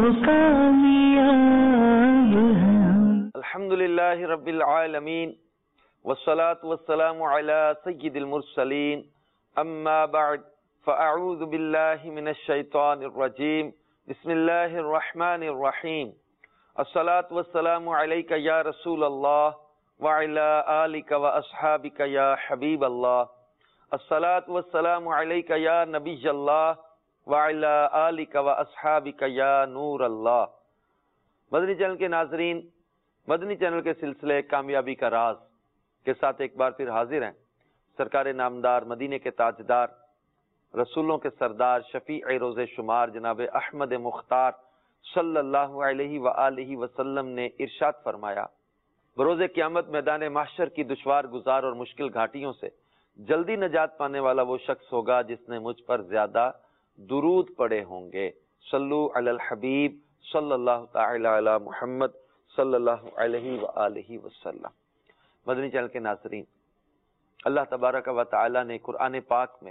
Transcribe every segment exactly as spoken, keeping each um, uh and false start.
कामयाब हैं। अल्हम्दुलिल्लाहि रब्बिल आलमीन वस्सलातु वस्सलामु अला सय्यिदिल मुरसलीन अम्मा बअद फ़अऊज़ु बिल्लाहि मिनश शैतानिर रजीम बिस्मिल्लाहिर रहमानिर रहीम अस्सलातु वस्सलामु अलैका या रसूलल्लाह व अला आलिका व अस्हाबिका या हबीबल्लाह अस्सलातु वस्सलामु अलैका या नबियल्लाह व अला आलिका व अस्हाबिका या नूरल्लाह। मदनी चैनल के नाज़रीन, मदनी चैनल के सिलसिले कामयाबी का राज के साथ एक बार फिर हाजिर हैं। सरकार नामदार, मदीने के ताजदार, रसूलों के सरदार, शफीए रोज़े शुमार जनाब अहमद मुख्तार सल्लल्लाहु अलैहि व आलिहि वसल्लम ने इरशाद फरमाया, बरोज़े क़यामत मैदान महशर की दुश्वार गुजार और मुश्किल घाटियों से जल्दी नजात पाने वाला वो शख्स होगा जिसने मुझ पर ज्यादा दुरूद पढ़े होंगे। सल्लु अलल हबीब सल्लल्लाहु तआला अला मुहम्मद सल्लल्लाहु अलैहि व आलिहि वसल्लम। मदनी चैनल के नाज़रीन, अल्लाह तबारक व तआला ने कुरान पाक में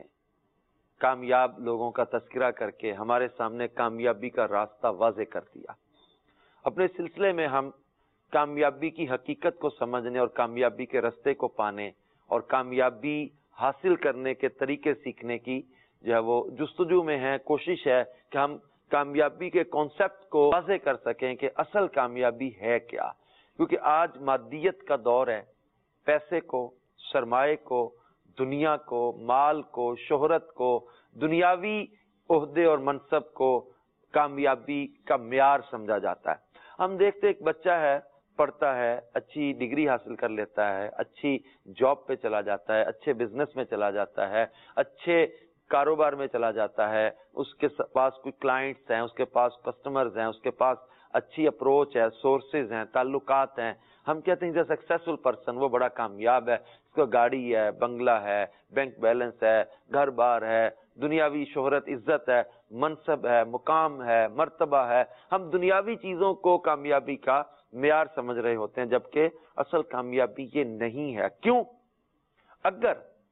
कामयाब लोगों का तज़किरा करके हमारे सामने कामयाबी का रास्ता वाज़े कर दिया। अपने सिलसिले में हम कामयाबी की हकीकत को समझने और कामयाबी के रास्ते को पाने और कामयाबी हासिल करने के तरीके सीखने की जो है वो जुस्तजू में है, कोशिश है कि हम कामयाबी के कॉन्सेप्ट को वाज़े कर सकें कि असल कामयाबी है क्या। क्योंकि आज मादियत का दौर है, पैसे को, सरमाए को, दुनिया को, माल को, शोहरत को, दुनियावी ओहदे और मनसब को कामयाबी का म्यार समझा जाता है। हम देखते एक बच्चा है, पढ़ता है, अच्छी डिग्री हासिल कर लेता है, अच्छी जॉब पे चला जाता है, अच्छे बिजनेस में चला जाता है, अच्छे कारोबार में चला जाता है, उसके पास कोई क्लाइंट्स हैं, उसके पास कस्टमर्स हैं, उसके पास अच्छी अप्रोच है, सोर्सेज हैं, ताल्लुकात हैं। हम कहते हैं सक्सेसफुल पर्सन, वो बड़ा कामयाब है, उसका गाड़ी है, बंगला है, बैंक बैलेंस है, घर बार है, दुनियावी शोहरत, इज्जत है, मनसब है, मुकाम है, मर्तबा है। हम दुनियावी चीजों को कामयाबी का मेयार समझ रहे होते हैं, जबकि असल कामयाबी ये नहीं है। क्यों? अगर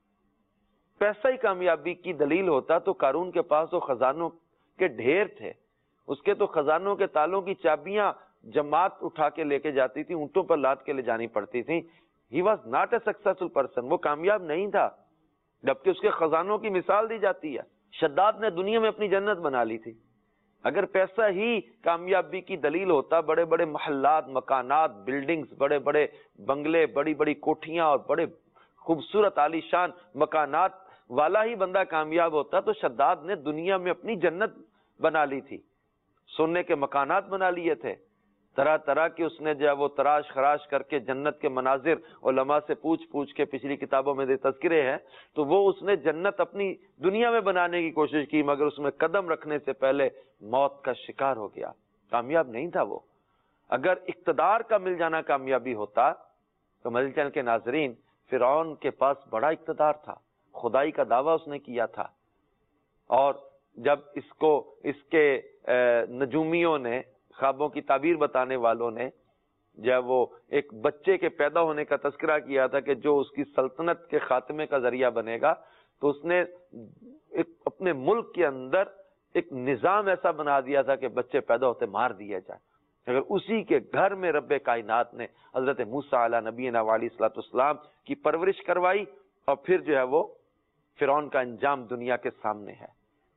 पैसा ही कामयाबी की दलील होता तो कारून के पास तो खजानों के ढेर थे, उसके तो खजानों के तालों की चाबियां जमात उठा के लेके जाती थी, ऊंटों पर लाद के ले जानी पड़ती थी। He was not a successful person, वो कामयाब नहीं था, जबकि उसके खजानों की मिसाल दी जाती है। शद्दाद ने दुनिया में अपनी जन्नत बना ली थी। अगर पैसा ही कामयाबी की दलील होता, बड़े बड़े महल्लात, मकानात, बिल्डिंग्स, बड़े बड़े बंगले, बड़ी बड़ी कोठियां और बड़े खूबसूरत आलीशान मकानात वाला ही बंदा कामयाब होता, तो शद्दाद ने दुनिया में अपनी जन्नत बना ली थी, सोने के मकानात बना लिए थे, तरह तरह की उसने जो है वो तराश खराश करके जन्नत के मनाजिर उलमा से पूछ पूछ के, पिछली किताबों में जो तज़किरे हैं, तो वो उसने जन्नत अपनी दुनिया में बनाने की कोशिश की, मगर उसमें कदम रखने से पहले मौत का शिकार हो गया, कामयाब नहीं था वो। अगर इक्तदार का मिल जाना कामयाबी होता तो मदनी चैनल के नाजरीन, फिरौन के पास बड़ा इक्तदार था, खुदाई का दावा उसने किया था, और जब इसको इसके नजूमियों ने, ख्वाबों की ताबीर बताने वालों ने जब वो एक बच्चे के पैदा होने का तज़किरा किया था कि जो उसकी सल्तनत के खात्मे का जरिया बनेगा, तो उसने एक अपने मुल्क के अंदर एक निज़ाम ऐसा बना दिया था कि बच्चे पैदा होते मार दिए जाए। अगर उसी के घर में रब्बे कायनात ने हजरत मूसा अला नबीना अलैहिस्सलाम की परवरिश करवाई, और फिर जो है वो फिरौन का अंजाम दुनिया के सामने है।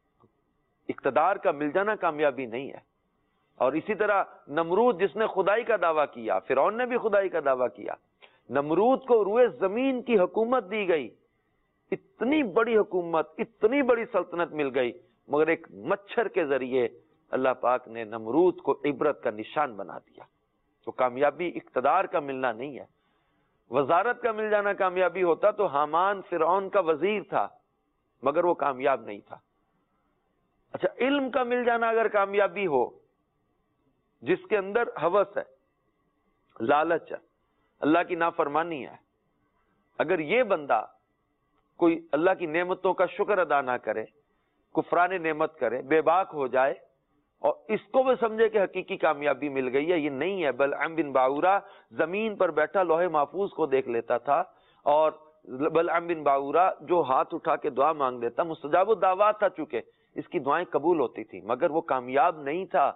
इक्तदार का मिल जाना कामयाबी नहीं है। और इसी तरह नमरूद, जिसने खुदाई का दावा किया, फिरौन ने भी खुदाई का दावा किया, नमरूद को रूए जमीन की हुकूमत दी गई, इतनी बड़ी हुकूमत, इतनी बड़ी सल्तनत मिल गई, मगर एक मच्छर के जरिए अल्लाह पाक ने नमरूद को इबरत का निशान बना दिया। तो कामयाबी इक्तदार का मिलना नहीं है। वजारत का मिल जाना कामयाबी होता तो हामान फिरौन का वजीर था, मगर वो कामयाब नहीं था। अच्छा, इल्म का मिल जाना अगर कामयाबी हो, जिसके अंदर हवस है, लालच है, अल्लाह की नाफरमानी है, अगर ये बंदा कोई अल्लाह की नेमतों का शुक्र अदा ना करे, कुफरान नेमत करे, बेबाक हो जाए और इसको भी समझे कि हकीकी कामयाबी मिल गई है, ये नहीं है। बलअम बिन बाऊरा जमीन पर बैठा लोहे महफूज को देख लेता था, और बलअम बिन बाऊरा जो हाथ उठा के दुआ मांग देता, मुस्तजाब दावा था, चूंकि इसकी दुआएं कबूल होती थी, मगर वो कामयाब नहीं था।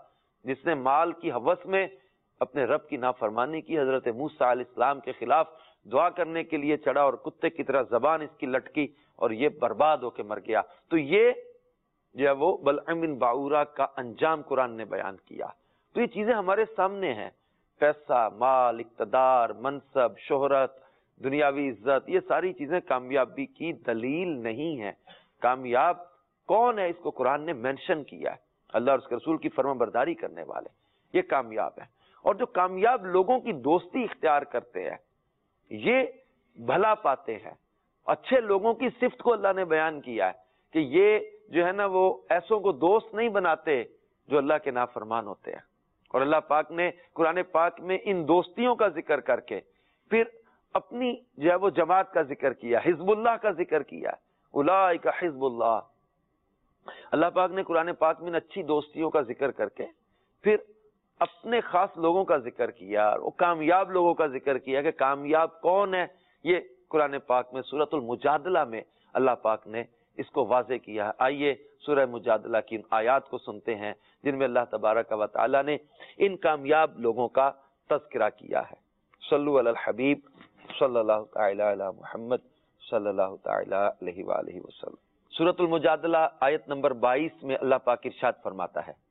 جس نے مال کی ہوس میں اپنے رب کی نافرمانی کی، حضرت موسیٰ علیہ السلام کے خلاف دعا کرنے کے لیے چڑھا اور کتے کی طرح زبان اس کی لٹکی اور یہ برباد ہو کے مر گیا. تو یہ جو ہے وہ بلعم بن باعورہ کا انجام قرآن نے بیان کیا. تو یہ چیزیں ہمارے سامنے ہیں. پیسہ، مال، اقتدار، منصب، شہرت، دنیاوی عزت، یہ ساری چیزیں کامیابی کی دلیل نہیں ہیں. کامیاب کون ہے اس کو قرآن نے مینشن کیا ہے. اللہ اور اس کے رسول کی فرما برداری کرنے والے یہ کامیاب ہیں. اور جو کامیاب لوگوں کی دوستی اختیار کرتے ہیں یہ بھلا پاتے ہیں. اچھے لوگوں کی صفت کو اللہ نے بیان کیا ہے کہ یہ جو ہے نا وہ ایسوں کو دوست نہیں بناتے جو اللہ کے نافرمان ہوتے ہیں. اور اللہ پاک نے قرآن پاک میں ان دوستیوں کا ذکر کر کے پھر اپنی جو ہے وہ جماعت کا ذکر کیا، حزب اللہ کا ذکر کیا. اولئک حزب اللہ. اللہ پاک نے قرآن پاک میں اچھی دوستیوں کا ذکر کر کے پھر اپنے خاص لوگوں کا ذکر کیا، وہ کامیاب لوگوں کا ذکر کیا کہ کامیاب کون ہے. یہ قرآن پاک میں سورۃ المجادلہ میں اللہ پاک نے اس کو واضح کیا ہے. آئیے سورہ مجادلہ کی آیات کو سنتے ہیں جن میں اللہ تبارک و تعالی نے ان کامیاب لوگوں کا تذکرہ کیا ہے. صلو علی الحبیب صلی اللہ تعالی علی محمد صلی اللہ تعالی علیہ وآلہ وسلم. سورۃ المجادلہ آیت نمبر بائیس میں اللہ پاک ارشاد فرماتا ہے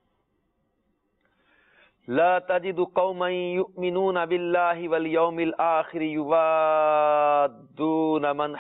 لا تجد قوما يؤمنون بالله واليوم الآخر يوادون من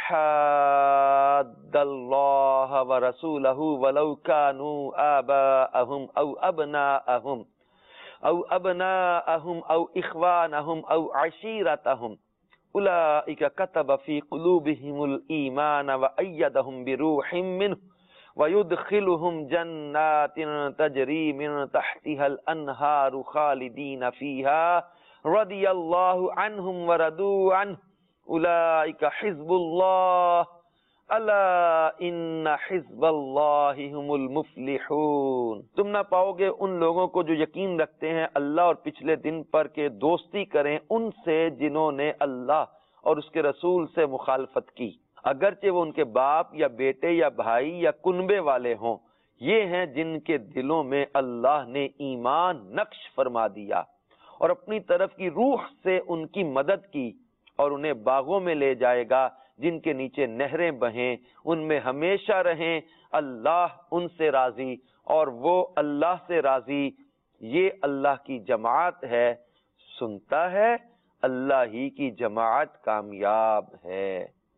حاد الله ورسوله ولو كانوا آباءهم أو أبناءهم أو أبناءهم أو إخوانهم أو عشيرتهم أولئك كتب في قلوبهم الإيمان وأيدهم بروح منه وَيُدْخِلُهُمْ جَنَّاتٍ تَجْرِي مِنْ تَحْتِهَا الْأَنْهَارُ خَالِدِينَ فِيهَا رَضِيَ اللَّهُ عَنْهُمْ وَرَضُوا عَنْهُ أُولَئِكَ حِزْبُ اللَّهِ أَلَا إِنَّ حِزْبَ اللَّهِ هُمُ الْمُفْلِحُونَ. تم نہ پاؤ گے ان لوگوں کو جو یقین رکھتے ہیں اللہ اور پچھلے دن پر کہ دوستی کریں ان سے جنہوں نے اللہ اور اس کے رسول سے مخالفت کی، اگرچہ وہ ان کے باپ یا بیٹے یا بھائی یا کنبے والے ہوں. یہ ہیں جن کے دلوں میں اللہ نے ایمان نقش فرما دیا اور اپنی طرف کی روح سے ان کی مدد کی، اور انہیں باغوں میں لے جائے گا جن کے نیچے نہریں بہیں، ان میں ہمیشہ رہیں. اللہ ان سے راضی اور وہ اللہ سے راضی. یہ اللہ کی جماعت ہے. سنتا ہے اللہ ہی کی جماعت کامیاب ہے.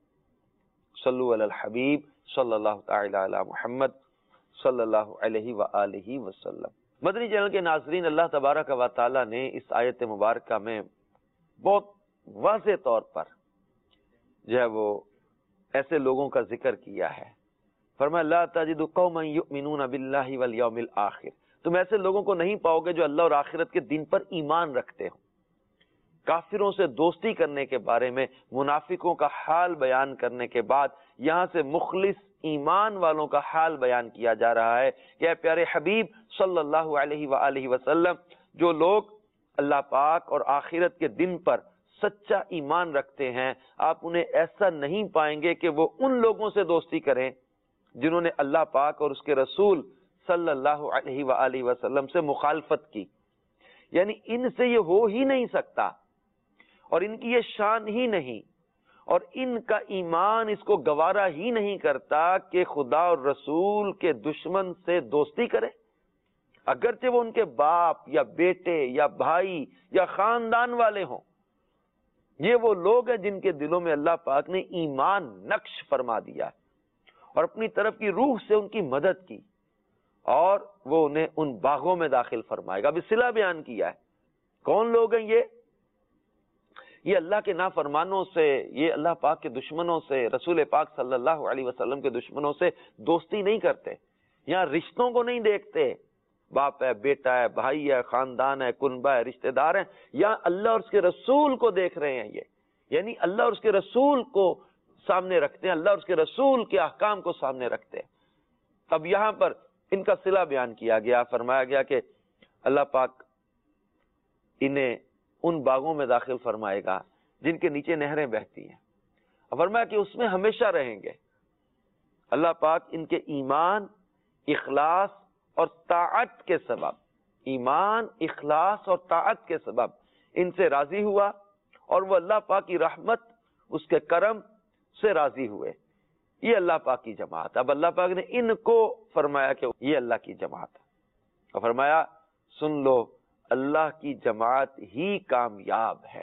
صلو علی الحبیب صلی اللہ تعالی علی محمد صلی اللہ علیہ وآلہ وسلم. مدنی چینل کے ناظرین، اللہ تبارک و تعالی نے اس آیت مبارکہ میں بہت واضح طور پر جو ہے وہ ایسے لوگوں کا ذکر کیا ہے. فرمایا لا تجد قوما یؤمنون باللہ والیوم الآخر. تم ایسے لوگوں کو نہیں پاؤ گے جو اللہ اور آخرت کے دن پر ایمان رکھتے ہوں. کافروں سے دوستی کرنے کے بارے میں منافقوں کا حال بیان کرنے کے بعد یہاں سے مخلص ایمان والوں کا حال بیان کیا جا رہا ہے کہ اے پیارے حبیب صلی اللہ علیہ وآلہ وسلم، جو لوگ اللہ پاک اور آخرت کے دن پر سچا ایمان رکھتے ہیں آپ انہیں ایسا نہیں پائیں گے کہ وہ ان لوگوں سے دوستی کریں جنہوں نے اللہ پاک اور اس کے رسول صلی اللہ علیہ وآلہ وسلم سے مخالفت کی. یعنی ان سے یہ ہو ہی نہیں سکتا اور ان کی یہ شان ہی نہیں اور ان کا ایمان اس کو گوارا ہی نہیں کرتا کہ خدا اور رسول کے دشمن سے دوستی کرے، اگرچہ وہ ان کے باپ یا بیٹے یا بھائی یا خاندان والے ہوں. یہ وہ لوگ ہیں جن کے دلوں میں اللہ پاک نے ایمان نقش فرما دیا اور اپنی طرف کی روح سے ان کی مدد کی اور وہ انہیں ان باغوں میں داخل فرمائے گا. اب صلہ بیان کیا ہے. کون لوگ ہیں یہ؟ یہ اللہ کے نافرمانوں سے، یہ اللہ پاک کے دشمنوں سے، رسول پاک صلی اللہ علیہ وسلم کے دشمنوں سے دوستی نہیں کرتے. یہاں رشتوں کو نہیں دیکھتے، باپ ہے، بیٹا ہے، بھائی ہے، خاندان ہے، کنبہ ہے، رشتہ دار ہیں. یہاں اللہ اور اس کے رسول کو دیکھ رہے ہیں. یہ یعنی اللہ اور اس کے رسول کو سامنے رکھتے ہیں، اللہ اور اس کے رسول کے احکام کو سامنے رکھتے ہیں. اب یہاں پر ان کا صلہ بیان کیا گیا. فرمایا گیا کہ اللہ پاک انہیں ان باغوں میں داخل فرمائے گا جن کے نیچے نہریں بہتی ہیں. فرمایا کہ اس میں ہمیشہ رہیں گے. اللہ پاک ان کے ایمان، اخلاص اور طاعت کے سبب ایمان، اخلاص اور طاعت کے سبب ان سے راضی ہوا اور وہ اللہ پاک کی رحمت، اس کے کرم سے راضی ہوئے. یہ اللہ پاک کی جماعت. اب اللہ پاک نے ان کو فرمایا کہ یہ اللہ کی جماعت ہے، اور فرمایا سن لو اللہ کی جماعت ہی کامیاب ہے.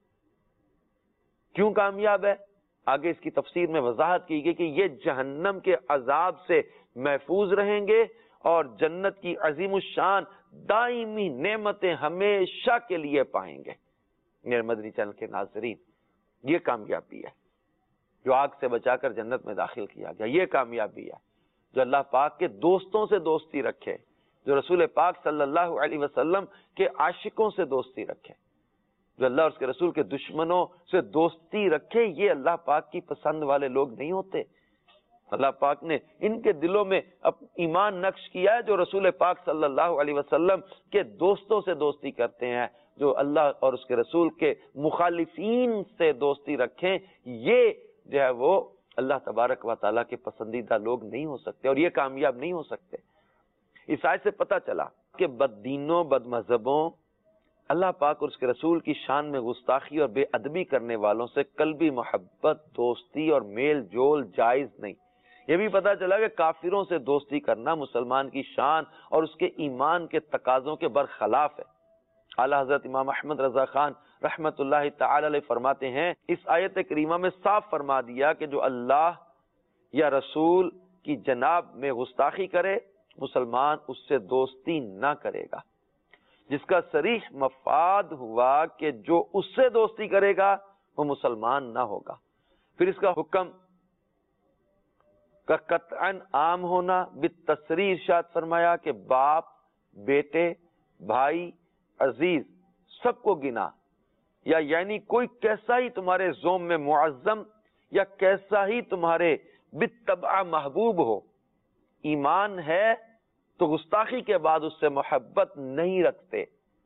کیوں کامیاب ہے؟ آگے اس کی تفسیر میں وضاحت کی گئی کہ یہ جہنم کے عذاب سے محفوظ رہیں گے اور جنت کی عظیم الشان دائمی نعمتیں ہمیشہ کے لیے پائیں گے. میرے مدنی چینل کے ناظرین، یہ کامیابی ہے جو آگ سے بچا کر جنت میں داخل کیا گیا. یہ کامیابی ہے جو اللہ پاک کے دوستوں سے دوستی رکھے، جو رسول پاک صلی اللہ علیہ وسلم کے عاشقوں سے دوستی رکھے، جو اللہ اور اس کے رسول کے دشمنوں سے دوستی رکھے. یہ اللہ پاک کی پسند والے لوگ نہیں ہوتے. اللہ پاک نے ان کے دلوں میں ایمان نقش کیا ہے جو رسول پاک صلی اللہ علیہ وسلم کے دوستوں سے دوستی کرتے ہیں. جو اللہ اور اس کے رسول کے مخالفین سے دوستی رکھیں، یہ جو ہے وہ اللہ تبارک و تعالیٰ کے پسندیدہ لوگ نہیں ہو سکتے، اور یہ کامیاب نہیں ہو سکتے. اس آیت سے پتہ چلا کہ بد دینوں، بد مذہبوں، اللہ پاک اور اس کے رسول کی شان میں گستاخی اور بے ادبی کرنے والوں سے قلبی محبت، دوستی اور میل جول جائز نہیں. یہ بھی پتہ چلا کہ کافروں سے دوستی کرنا مسلمان کی شان اور اس کے ایمان کے تقاضوں کے برخلاف ہے. اعلیٰ حضرت امام احمد رضا خان رحمت اللہ تعالی علیہ فرماتے ہیں، اس آیت کریمہ میں صاف فرما دیا کہ جو اللہ یا رسول کی جناب میں گستاخی کرے، مسلمان اس سے دوستی نہ کرے گا، جس کا صریح مفاد ہوا کہ جو اس سے دوستی کرے گا وہ مسلمان نہ ہوگا. پھر اس کا حکم کا قطعاً عام ہونا بالتصریح ارشاد فرمایا کہ باپ، بیٹے، بھائی، عزیز سب کو گنا، یا یعنی کوئی کیسا ہی تمہارے زوم میں معظم یا کیسا ہی تمہارے بالطبع محبوب ہو، ایمان ہے تو گستاخی کے بعد اس سے محبت نہیں رکھتے،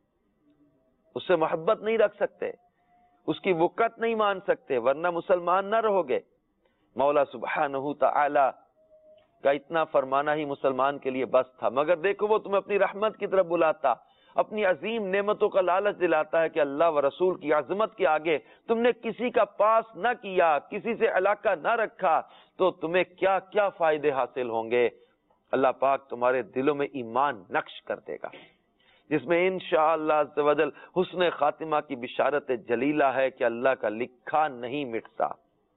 اس سے محبت نہیں رکھ سکتے، اس کی وقت نہیں مان سکتے، ورنہ مسلمان نہ رہو گے. مولا سبحانہ تعالی کا اتنا فرمانا ہی مسلمان کے لیے بس تھا. مگر دیکھو وہ تمہیں اپنی رحمت کی طرف بلاتا، اپنی عظیم نعمتوں کا لالچ دلاتا ہے کہ اللہ و رسول کی عظمت کے آگے تم نے کسی کا پاس نہ کیا، کسی سے علاقہ نہ رکھا، تو تمہیں کیا کیا فائدے حاصل ہوں گے. اللہ پاک تمہارے دلوں میں ایمان نقش کر دے گا، جس میں انشاءاللہ عز و جل حسن خاتمہ کی بشارت جلیلہ ہے کہ اللہ کا لکھا نہیں مٹتا.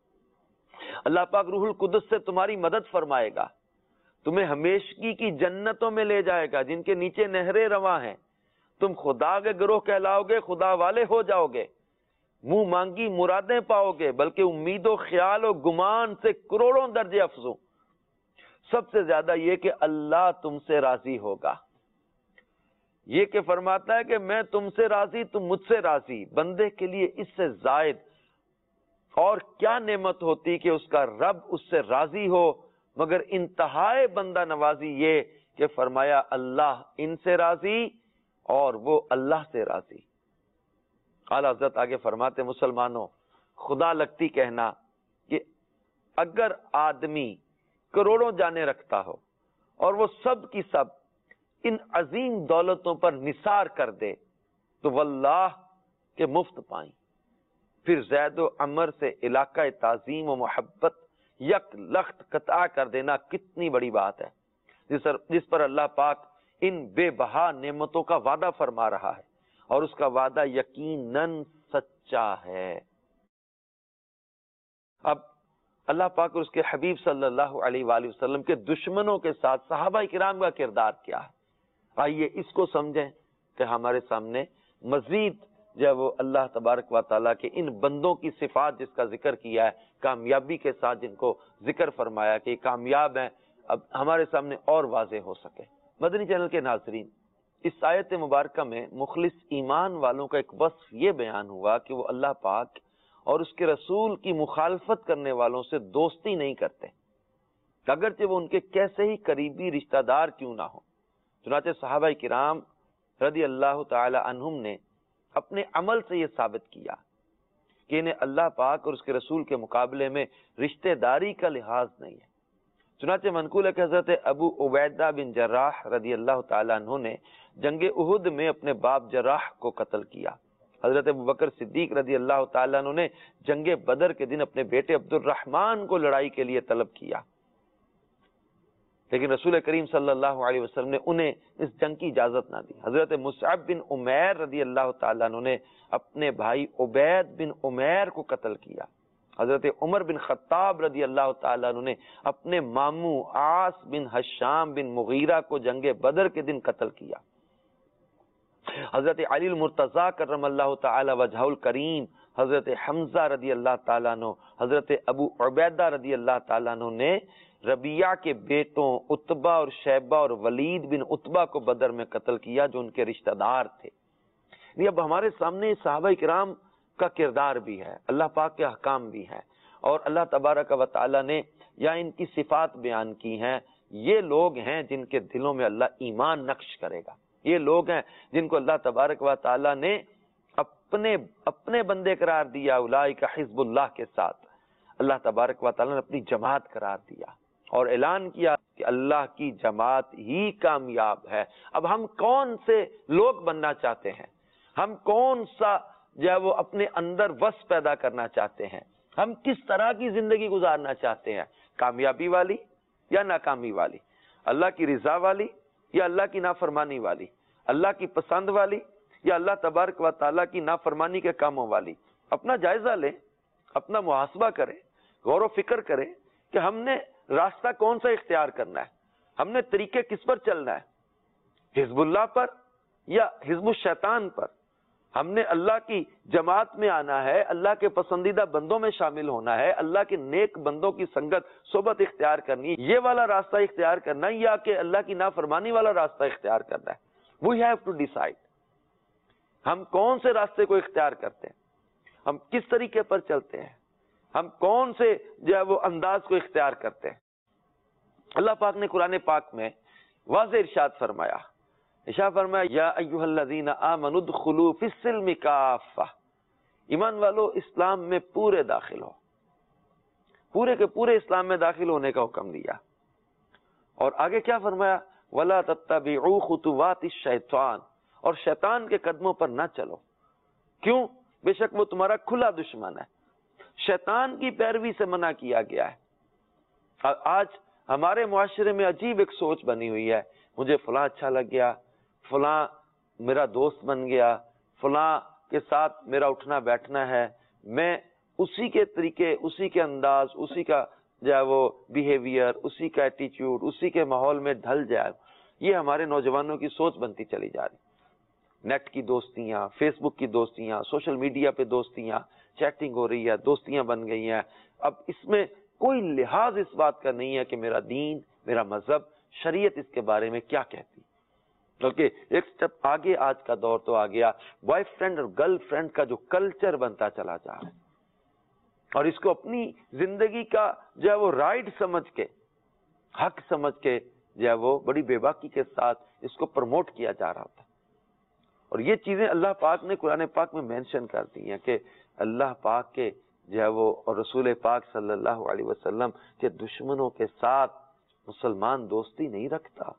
اللہ پاک روح القدس سے تمہاری مدد فرمائے گا، تمہیں ہمیشگی کی جنتوں میں لے جائے گا جن کے نیچے نہریں رواں ہیں. تم خدا کے گروہ کہلاؤ گے، خدا والے ہو جاؤ گے، منہ مانگی مرادیں پاؤ گے، بلکہ امید و خیال و گمان سے کروڑوں درجے افزوں. سب سے زیادہ یہ کہ اللہ تم سے راضی ہوگا. یہ کہ فرماتا ہے کہ میں تم سے راضی، تم مجھ سے راضی. بندے کے لیے اس سے زائد اور کیا نعمت ہوتی کہ اس کا رب اس سے راضی ہو، مگر انتہائے بندہ نوازی یہ کہ فرمایا اللہ ان سے راضی اور وہ اللہ سے راضی. اعلیٰ حضرت آگے فرماتے مسلمانوں، خدا لگتی کہنا کہ اگر آدمی کروڑوں جانیں رکھتا ہو اور وہ سب کی سب ان عظیم دولتوں پر نثار کر دے تو واللہ کہ مفت پائیں. پھر زید و عمر سے علاقہ تعظیم و محبت یک لخت قطع کر دینا کتنی بڑی بات ہے، جس پر جس پر اللہ پاک ان بے بہا نعمتوں کا وعدہ فرما رہا ہے، اور اس کا وعدہ یقیناً سچا ہے. اب اللہ پاک اور اس کے حبیب صلی اللہ علیہ وآلہ وسلم کے دشمنوں کے ساتھ صحابہ کرام کا کردار کیا ہے، آئیے اس کو سمجھیں کہ ہمارے سامنے مزید جب وہ اللہ تبارک و تعالیٰ کے ان بندوں کی صفات جس کا ذکر کیا ہے، کامیابی کے ساتھ جن کو ذکر فرمایا کہ کامیاب ہیں، اب ہمارے سامنے اور واضح ہو سکے. مدنی چینل کے ناظرین، اس آیت مبارکہ میں مخلص ایمان والوں کا ایک وصف یہ بیان ہوا کہ وہ اللہ پاک اور اس کے رسول کی مخالفت کرنے والوں سے دوستی نہیں کرتے، اگرچہ وہ ان کے کیسے ہی قریبی رشتہ دار کیوں نہ ہو. چنانچہ صحابہ کرام رضی اللہ تعالی عنہم نے اپنے عمل سے یہ ثابت کیا کہ انہیں اللہ پاک اور اس کے رسول کے مقابلے میں رشتہ داری کا لحاظ نہیں ہے. چنانچہ منقول ہے کہ حضرت ابو عبیدہ بن جراح رضی اللہ تعالیٰ عنہ نے جنگ احد میں اپنے باپ جراح کو قتل کیا. حضرت ابو بکر صدیق رضی اللہ تعالیٰ عنہ نے جنگ بدر کے دن اپنے بیٹے عبد الرحمن کو لڑائی کے لیے طلب کیا، لیکن رسول کریم صلی اللہ علیہ وسلم نے انہیں اس جنگ کی اجازت نہ دی. حضرت مصعب بن عمیر رضی اللہ تعالیٰ عنہ نے اپنے بھائی عبید بن عمیر کو قتل کیا. حضرت عمر بن خطاب رضی اللہ تعالیٰ عنہ نے اپنے ماموں عاص بن ہشام بن مغیرہ کو جنگ بدر کے دن قتل کیا. حضرت علی المرتضی کرم اللہ تعالی وجہہ الکریم، حضرت حمزہ رضی اللہ تعالیٰ عنہ، حضرت ابو عبیدہ رضی اللہ تعالیٰ عنہ نے ربیعہ کے بیٹوں عتبہ اور شیبہ اور ولید بن عتبہ کو بدر میں قتل کیا جو ان کے رشتہ دار تھے. یہ اب ہمارے سامنے صحابہ کرام کا کردار بھی ہے، اللہ پاک کے احکام بھی ہیں، اور اللہ تبارک و تعالی نے یا ان کی صفات بیان کی ہیں. یہ لوگ ہیں جن کے دلوں میں اللہ ایمان نقش کرے گا، یہ لوگ ہیں جن کو اللہ تبارک و تعالی نے اپنے اپنے بندے قرار دیا. اولئک حزب اللہ کے ساتھ اللہ تبارک و تعالی نے اپنی جماعت قرار دیا اور اعلان کیا کہ اللہ کی جماعت ہی کامیاب ہے. اب ہم کون سے لوگ بننا چاہتے ہیں، ہم کون سا جو ہے وہ اپنے اندر وصف پیدا کرنا چاہتے ہیں، ہم کس طرح کی زندگی گزارنا چاہتے ہیں، کامیابی والی یا ناکامی والی، اللہ کی رضا والی یا اللہ کی نافرمانی والی، اللہ کی پسند والی یا اللہ تبارک و تعالیٰ کی نافرمانی کے کاموں والی. اپنا جائزہ لیں، اپنا محاسبہ کریں، غور و فکر کریں کہ ہم نے راستہ کون سا اختیار کرنا ہے، ہم نے طریقے کس پر چلنا ہے، حزب اللہ پر یا حزب الشیطان پر. ہم نے اللہ کی جماعت میں آنا ہے، اللہ کے پسندیدہ بندوں میں شامل ہونا ہے، اللہ کے نیک بندوں کی سنگت صحبت اختیار کرنی، یہ والا راستہ اختیار کرنا ہے یا کہ اللہ کی نافرمانی والا راستہ اختیار کرنا ہے. وی ہیو ٹو ڈیسائیڈ ہم کون سے راستے کو اختیار کرتے ہیں، ہم کس طریقے پر چلتے ہیں، ہم کون سے جو ہے وہ انداز کو اختیار کرتے ہیں. اللہ پاک نے قرآن پاک میں واضح ارشاد فرمایا، ارشاد فرمایا یا ایھا الذین آمنوا ادخلوا فی السلم کافہ، ایمان والو اسلام میں پورے داخل ہو، پورے کے پورے اسلام میں داخل ہونے کا حکم دیا. اور آگے کیا فرمایا، ولا تتبعوا خطوات الشیطان، اور شیطان کے قدموں پر نہ چلو. کیوں؟ بے شک وہ تمہارا کھلا دشمن ہے. شیطان کی پیروی سے منع کیا گیا ہے. آج ہمارے معاشرے میں عجیب ایک سوچ بنی ہوئی ہے، مجھے فلاں اچھا لگ گیا، فلاں میرا دوست بن گیا، فلاں کے ساتھ میرا اٹھنا بیٹھنا ہے، میں اسی کے طریقے، اسی کے انداز، اسی کا جو ہے وہ بیہیویئر، اسی کا ایٹیچیوڈ، اسی کے ماحول میں ڈھل جائے. یہ ہمارے نوجوانوں کی سوچ بنتی چلی جا رہی. نیٹ کی دوستیاں، فیس بک کی دوستیاں، سوشل میڈیا پہ دوستیاں، چیٹنگ ہو رہی ہے، دوستیاں بن گئی ہیں. اب اس میں کوئی لحاظ اس بات کا نہیں ہے کہ میرا دین، میرا مذہب، شریعت اس کے بارے میں کیا کہتی. بلکہ ایک سٹیپ آگے آج کا دور تو آ گیا، بوائے فرینڈ اور گرل فرینڈ کا جو کلچر بنتا چلا جا رہا ہے، اور اس کو اپنی زندگی کا جو ہے وہ رائٹ سمجھ کے، حق سمجھ کے جو ہے وہ بڑی بے باکی کے ساتھ اس کو پروموٹ کیا جا رہا تھا. اور یہ چیزیں اللہ پاک نے قرآن پاک میں مینشن کر دی ہیں کہ اللہ پاک کے جو ہے وہ اور رسول پاک صلی اللہ علیہ وسلم کے دشمنوں کے ساتھ مسلمان دوستی نہیں رکھتا.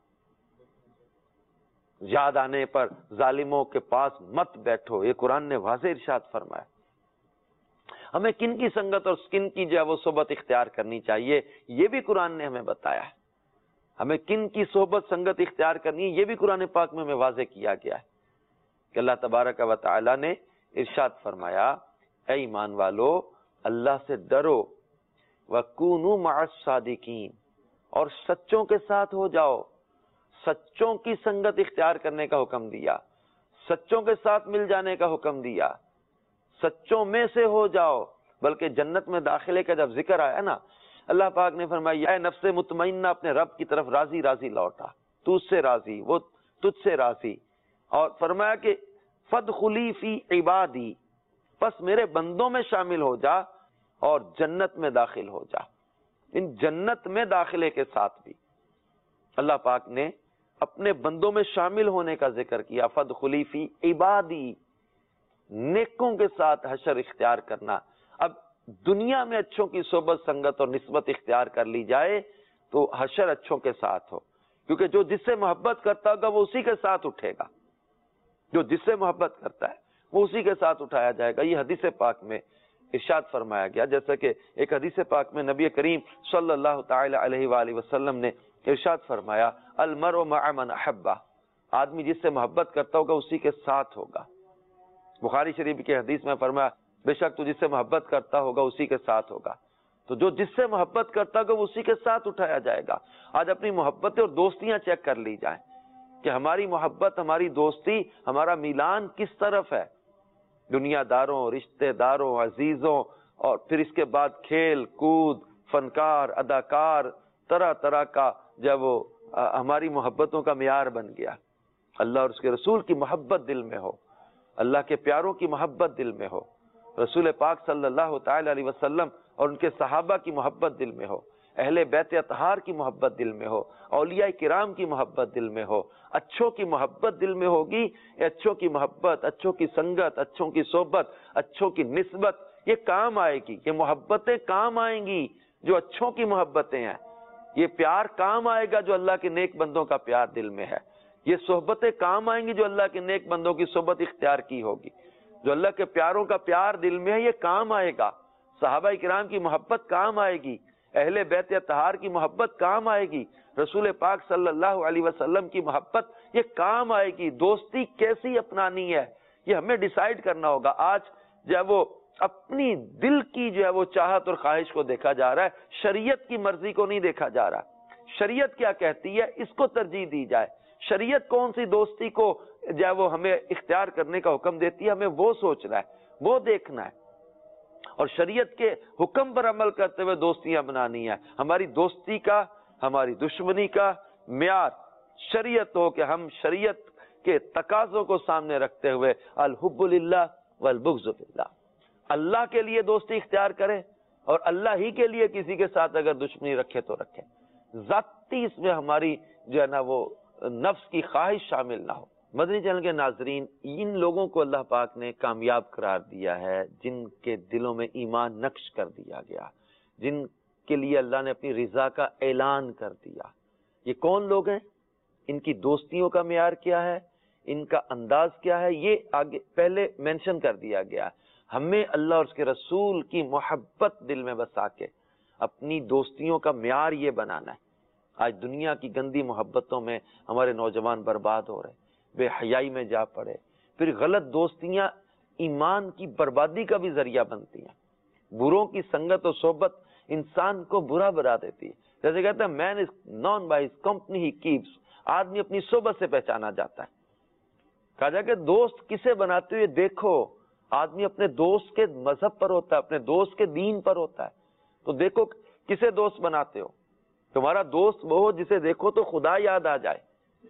یاد آنے پر ظالموں کے پاس مت بیٹھو، یہ قرآن نے واضح ارشاد فرمایا. ہمیں کن کی سنگت اور کن کی جو ہے وہ صحبت اختیار کرنی چاہیے، یہ بھی قرآن نے ہمیں بتایا ہے. ہمیں کن کی صحبت سنگت اختیار کرنی ہے، یہ بھی قرآن پاک میں ہمیں واضح کیا گیا ہے کہ اللہ تبارک و تعالی نے ارشاد فرمایا، اے ایمان والو اللہ سے ڈرو، وَكُونُوا مَعَ الصَّادِقِينَ، اور سچوں کے ساتھ ہو جاؤ. سچوں کی سنگت اختیار کرنے کا حکم دیا، سچوں کے ساتھ مل جانے کا حکم دیا، سچوں میں سے ہو جاؤ. بلکہ جنت میں داخلے کا جب ذکر آیا نا، اللہ پاک نے فرمایا اے نفس مطمئنہ اپنے رب کی طرف راضی راضی لوٹا، تو اس سے راضی، وہ تجھ سے راضی. اور فرمایا کہ فادخلی فی عبادی، پس میرے بندوں میں شامل ہو جا اور جنت میں داخل ہو جا. ان جنت میں داخلے کے ساتھ بھی اللہ پاک نے اپنے بندوں میں شامل ہونے کا ذکر کیا. فادخلی فی عبادی، نیکوں کے ساتھ حشر اختیار کرنا. اب دنیا میں اچھوں کی صحبت سنگت اور نسبت اختیار کر لی جائے تو حشر اچھوں کے ساتھ ہو، کیونکہ جو جس سے محبت کرتا ہوگا وہ اسی کے ساتھ اٹھے گا، جو جس سے محبت کرتا ہے وہ اسی کے ساتھ اٹھایا جائے گا۔ یہ حدیث پاک میں ارشاد فرمایا گیا، جیسا کہ ایک حدیث پاک میں نبی کریم صلی اللہ تعالی علیہ وآلہ وسلم نے ارشاد فرمایا، المرء مع من احبہ، آدمی جس سے محبت کرتا ہوگا اسی کے ساتھ ہوگا۔ بخاری شریف کی حدیث میں فرمایا، بے شک تو جس سے محبت کرتا ہوگا اسی کے ساتھ ہوگا۔ تو جو جس سے محبت کرتا ہوگا وہ اسی کے ساتھ اٹھایا جائے گا۔ آج اپنی محبتیں اور دوستیاں چیک کر لی جائیں کہ ہماری محبت، ہماری دوستی، ہمارا میلان کس طرف ہے، دنیا داروں، رشتہ داروں، عزیزوں، اور پھر اس کے بعد کھیل کود، فنکار، اداکار، طرح طرح کا جب وہ ہماری محبتوں کا معیار بن گیا۔ اللہ اور اس کے رسول کی محبت دل میں ہو، اللہ کے پیاروں کی محبت دل میں ہو، رسول پاک صلی اللہ تعالی علیہ وسلم اور ان کے صحابہ کی محبت دل میں ہو، اہل بیت اطہار کی محبت دل میں ہو، اولیاء کرام کی محبت دل میں ہو، اچھوں کی محبت دل میں ہوگی۔ اچھوں کی محبت، اچھوں کی سنگت، اچھوں کی صحبت، اچھوں کی نسبت، یہ کام آئے گی، یہ محبتیں کام آئیں گی جو اچھوں کی محبتیں ہیں، یہ پیار کام آئے گا جو اللہ کے نیک بندوں کا پیار دل میں ہے، یہ صحبتیں کام آئیں گی جو اللہ کے نیک بندوں کی صحبت اختیار کی ہوگی، جو اللہ کے پیاروں کا پیار دل میں ہے یہ کام آئے گا۔ صحابہ کرام کی محبت کام آئے گی، اہل بیت اطہار کی محبت کام آئے گی، رسول پاک صلی اللہ علیہ وسلم کی محبت یہ کام آئے گی۔ دوستی کیسی اپنانی ہے یہ ہمیں ڈیسائیڈ کرنا ہوگا۔ آج جو ہے وہ اپنی دل کی جو ہے وہ چاہت اور خواہش کو دیکھا جا رہا ہے، شریعت کی مرضی کو نہیں دیکھا جا رہا۔ شریعت کیا کہتی ہے اس کو ترجیح دی جائے، شریعت کون سی دوستی کو جو ہے وہ ہمیں اختیار کرنے کا حکم دیتی ہے، ہمیں وہ سوچنا ہے، وہ دیکھنا ہے، اور شریعت کے حکم پر عمل کرتے ہوئے دوستیاں بنانی ہے۔ ہماری دوستی کا، ہماری دشمنی کا معیار شریعت ہو کہ ہم شریعت کے تقاضوں کو سامنے رکھتے ہوئے الحب للہ والبغض فی، اللہ کے لیے دوستی اختیار کریں اور اللہ ہی کے لیے کسی کے ساتھ اگر دشمنی رکھے تو رکھیں، ذاتی اس میں ہماری جو ہے نا وہ نفس کی خواہش شامل نہ ہو۔ مدنی چینل کے ناظرین، ان لوگوں کو اللہ پاک نے کامیاب قرار دیا ہے جن کے دلوں میں ایمان نقش کر دیا گیا، جن کے لیے اللہ نے اپنی رضا کا اعلان کر دیا۔ یہ کون لوگ ہیں؟ ان کی دوستیوں کا معیار کیا ہے، ان کا انداز کیا ہے، یہ آگے پہلے مینشن کر دیا گیا۔ ہمیں اللہ اور اس کے رسول کی محبت دل میں بسا کے اپنی دوستیوں کا معیار یہ بنانا ہے۔ آج دنیا کی گندی محبتوں میں ہمارے نوجوان برباد ہو رہے، بے حیائی میں جا پڑے، پھر غلط دوستیاں ایمان کی بربادی کا بھی ذریعہ بنتی ہیں۔ بروں کی سنگت و صحبت انسان کو برا بنا دیتی ہے۔ جیسے کہتے ہیں man is known by his company he keeps, آدمی اپنی صحبت سے پہچانا جاتا ہے۔ کہا جائے کہ دوست کسے بناتے ہوئے دیکھو، آدمی اپنے دوست کے مذہب پر ہوتا ہے، اپنے دوست کے دین پر ہوتا ہے، تو دیکھو کسے دوست بناتے ہو۔ تمہارا دوست وہ ہو جسے دیکھو تو خدا یاد آ جائے۔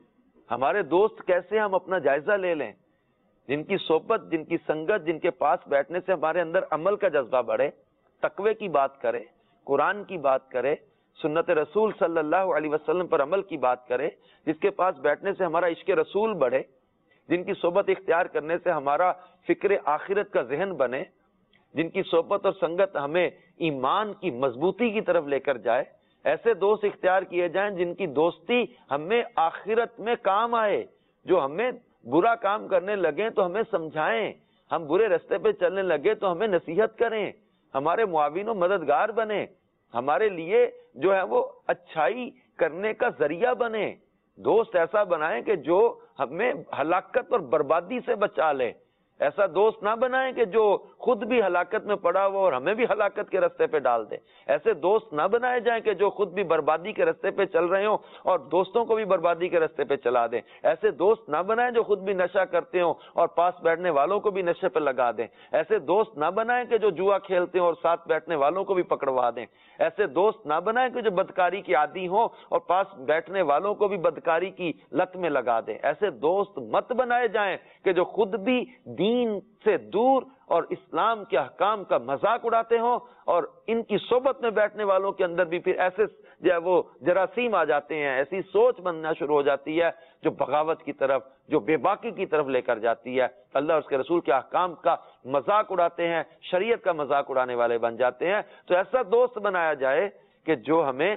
ہمارے دوست کیسے، ہم اپنا جائزہ لے لیں، جن کی صحبت، جن کی سنگت، جن کے پاس بیٹھنے سے ہمارے اندر عمل کا جذبہ بڑھے، تقوی کی بات کرے، قرآن کی بات کرے، سنت رسول صلی اللہ علیہ وسلم پر عمل کی بات کرے، جس کے پاس بیٹھنے سے ہمارا عشق رسول بڑھے، جن کی صحبت اختیار کرنے سے ہمارا فکر آخرت کا ذہن بنے، جن کی صحبت اور سنگت ہمیں ایمان کی مضبوطی کی طرف لے کر جائے، ایسے دوست اختیار کیے جائیں جن کی دوستی ہمیں آخرت میں کام آئے، جو ہمیں برا کام کرنے لگیں تو ہمیں سمجھائیں، ہم برے رستے پہ چلنے لگے تو ہمیں نصیحت کریں، ہمارے معاون و مددگار بنے، ہمارے لیے جو ہے وہ اچھائی کرنے کا ذریعہ بنے۔ دوست ایسا بنائیں کہ جو ہمیں ہلاکت اور بربادی سے بچا لے، ایسا دوست نہ بنائیں کہ جو خود بھی ہلاکت میں پڑا ہوا اور ہمیں بھی ہلاکت کے رستے پہ ڈال دے۔ ایسے دوست نہ بنائے جائیں کہ جو خود بھی بربادی کے رستے پہ چل رہے ہوں اور دوستوں کو بھی بربادی کے رستے پہ چلا دیں۔ ایسے دوست نہ بنائیں جو خود بھی نشہ کرتے ہوں اور پاس بیٹھنے والوں کو بھی نشے پہ لگا دیں۔ ایسے دوست نہ بنائیں کہ جو جوا کھیلتے ہوں اور ساتھ بیٹھنے والوں کو بھی پکڑوا دیں۔ ایسے دوست نہ بنائیں کہ جو بدکاری کی عادی ہوں اور پاس بیٹھنے والوں کو بھی بدکاری کی لت میں لگا دیں۔ ایسے دوست مت بنائے جائیں کہ جو خود بھی دین سے دور اور اسلام کے احکام کا مذاق اڑاتے ہوں، اور ان کی صحبت میں بیٹھنے والوں کے اندر بھی پھر ایسے جو ہے وہ جراثیم آ جاتے ہیں، ایسی سوچ بننا شروع ہو جاتی ہے جو بغاوت کی طرف، جو بے باکی کی طرف لے کر جاتی ہے۔ اللہ اور اس کے رسول کے احکام کا مذاق اڑاتے ہیں، شریعت کا مذاق اڑانے والے بن جاتے ہیں۔ تو ایسا دوست بنایا جائے کہ جو ہمیں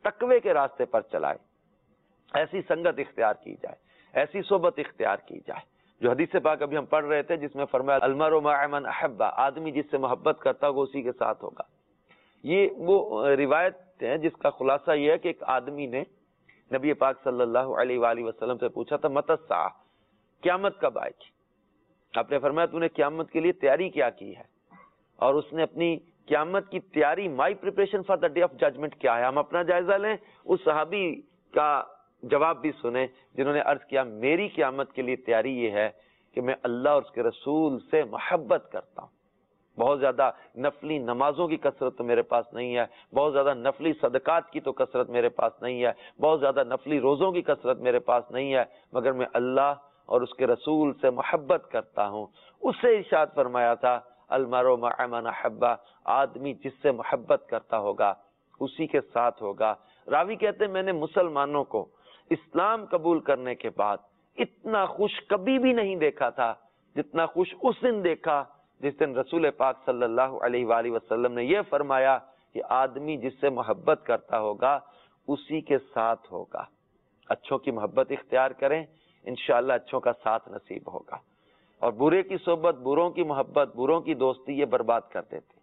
تقوی کے راستے پر چلائے، ایسی سنگت اختیار کی جائے، ایسی صحبت اختیار کی جائے جو حدیث پاک ابھی ہم پڑھ رہے تھے جس میں فرمایا المرء مع من احب، آدمی جس سے محبت کرتا ہوگا اسی کے ساتھ ہوگا۔ یہ وہ روایت ہے جس کا خلاصہ یہ ہے کہ ایک آدمی نے نبی پاک صلی اللہ علیہ وآلہ وسلم سے پوچھا تھا متی الساعہ، قیامت کب آئے گی؟ آپ نے فرمایا تو نے قیامت کے لیے تیاری کیا کی ہے؟ اور اس نے اپنی قیامت کی تیاری، my preparation for the day of judgement کیا ہے؟ ہم اپنا جائزہ لیں، اس صحابی کا جواب بھی سنیں جنہوں نے عرض کیا میری قیامت کے لیے تیاری یہ ہے کہ میں اللہ اور اس کے رسول سے محبت کرتا ہوں، بہت زیادہ نفلی نمازوں کی کثرت تو میرے پاس نہیں ہے، بہت زیادہ نفلی صدقات کی تو کثرت میرے پاس نہیں ہے، بہت زیادہ نفلی روزوں کی کثرت میرے پاس نہیں ہے، مگر میں اللہ اور اس کے رسول سے محبت کرتا ہوں۔ اس سے ارشاد فرمایا تھا المرء مع من احب، آدمی جس سے محبت کرتا ہوگا اسی کے ساتھ ہوگا۔ راوی کہتے ہیں میں نے مسلمانوں کو اسلام قبول کرنے کے بعد اتنا خوش کبھی بھی نہیں دیکھا تھا جتنا خوش اس دن دیکھا جس دن رسول پاک صلی اللہ علیہ وآلہ وسلم نے یہ فرمایا کہ آدمی جس سے محبت کرتا ہوگا اسی کے ساتھ ہوگا۔ اچھوں کی محبت اختیار کریں، انشاءاللہ اچھوں کا ساتھ نصیب ہوگا، اور برے کی صحبت، بروں کی محبت، بروں کی دوستی یہ برباد کر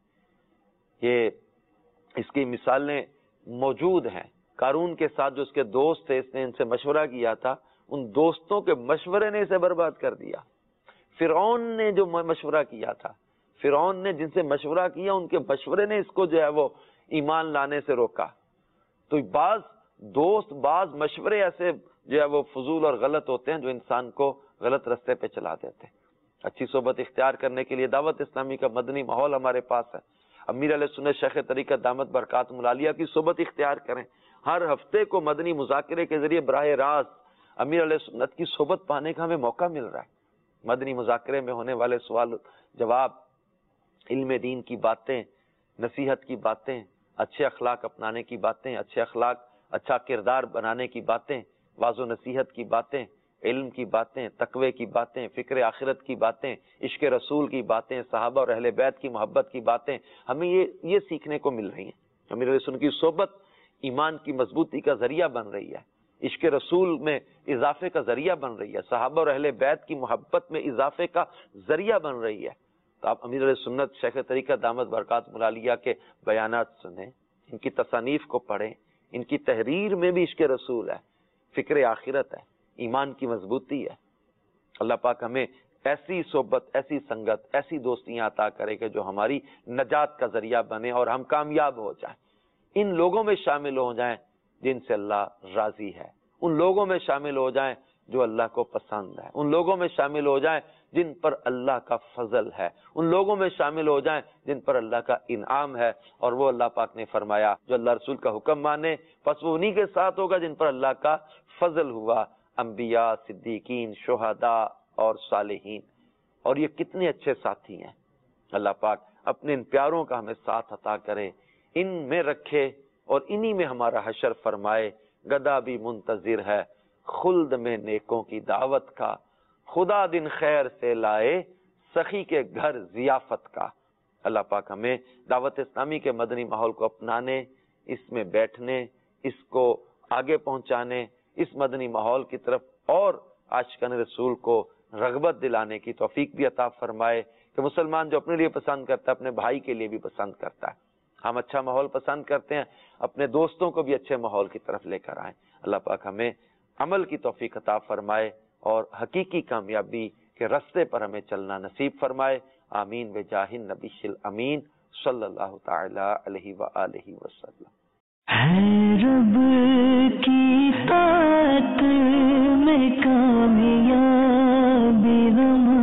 دیتے۔ یہ اس کی مثالیں موجود ہیں۔ قارون کے ساتھ جو اس کے دوست تھے، اس نے ان سے مشورہ کیا تھا، ان دوستوں کے مشورے نے اسے برباد کر دیا۔ فرعون نے جو مشورہ کیا تھا، فرعون نے جن سے مشورہ کیا ان کے مشورے نے اس کو جو ہے وہ ایمان لانے سے روکا۔ تو بعض دوست، بعض مشورے ایسے جو ہے وہ فضول اور غلط ہوتے ہیں جو انسان کو غلط رستے پہ چلا دیتے ہیں۔ اچھی صحبت اختیار کرنے کے لیے دعوت اسلامی کا مدنی ماحول ہمارے پاس ہے۔ امیر علیہ سنت شیخ طریقت دامت برکاتہم العالیہ کی صحبت اختیار کریں۔ ہر ہفتے کو مدنی مذاکرے کے ذریعے براہ راست امیر علیہ سنت کی صحبت پانے کا ہمیں موقع مل رہا ہے۔ مدنی مذاکرے میں ہونے والے سوال جواب، علم دین کی باتیں، نصیحت کی باتیں، اچھے اخلاق اپنانے کی باتیں، اچھے اخلاق، اچھا کردار بنانے کی باتیں، واعظ و نصیحت کی باتیں، علم کی باتیں، تقوی کی باتیں، فکر آخرت کی باتیں، عشق رسول کی باتیں، صحابہ اور اہل بیت کی محبت کی باتیں، ہمیں یہ یہ سیکھنے کو مل رہی ہیں۔ امیر علیہ سنت کی صحبت ایمان کی مضبوطی کا ذریعہ بن رہی ہے، عشق رسول میں اضافے کا ذریعہ بن رہی ہے، صحابہ اور اہل بیت کی محبت میں اضافے کا ذریعہ بن رہی ہے۔ تو آپ امیر علیہ سنت شیخ طریقت دامت برکاتہم العالیہ کے بیانات سنیں، ان کی تصانیف کو پڑھیں، ان کی تحریر میں بھی عشق رسول ہے، فکر آخرت ہے، ایمان کی مضبوطی ہے۔ اللہ پاک ہمیں ایسی صحبت، ایسی سنگت، ایسی دوستیاں عطا کرے کہ جو ہماری نجات کا ذریعہ بنے اور ہم کامیاب ہو جائیں، ان لوگوں میں شامل ہو جائیں جن سے اللہ راضی ہے، ان لوگوں میں شامل ہو جائیں جو اللہ کو پسند ہے، ان لوگوں میں شامل ہو جائیں جن پر اللہ کا فضل ہے، ان لوگوں میں شامل ہو جائیں جن پر اللہ کا انعام ہے۔ اور وہ اللہ پاک نے فرمایا جو اللہ رسول کا حکم مانے پس وہ انہی کے ساتھ ہوگا جن پر اللہ کا فضل ہوا، انبیاء، صدیقین، شہداء اور صالحین۔ اور یہ کتنے اچھے ساتھی ہیں، اللہ پاک اپنے ان پیاروں کا ہمیں ساتھ عطا کرے، ان میں رکھے اور انہی میں ہمارا حشر فرمائے۔ گدا بھی منتظر ہے خلد میں نیکوں کی دعوت کا، خدا دن خیر سے لائے سخی کے گھر ضیافت کا۔ اللہ پاک ہمیں دعوت اسلامی کے مدنی ماحول کو اپنانے، اس میں بیٹھنے، اس کو آگے پہنچانے، اس مدنی ماحول کی طرف اور عاشقان رسول کو رغبت دلانے کی توفیق بھی عطا فرمائے کہ مسلمان جو اپنے لیے پسند کرتا ہے اپنے بھائی کے لیے بھی پسند کرتا ہے۔ ہم اچھا ماحول پسند کرتے ہیں، اپنے دوستوں کو بھی اچھے ماحول کی طرف لے کر آئیں۔ اللہ پاک ہمیں عمل کی توفیق عطا فرمائے اور حقیقی کامیابی کے رستے پر ہمیں چلنا نصیب فرمائے۔ آمین بجاہ النبی الامین صلی اللہ تعالی علیہ وآلہ وسلم۔ ہے رب کی طاعت میں کامیابی ہم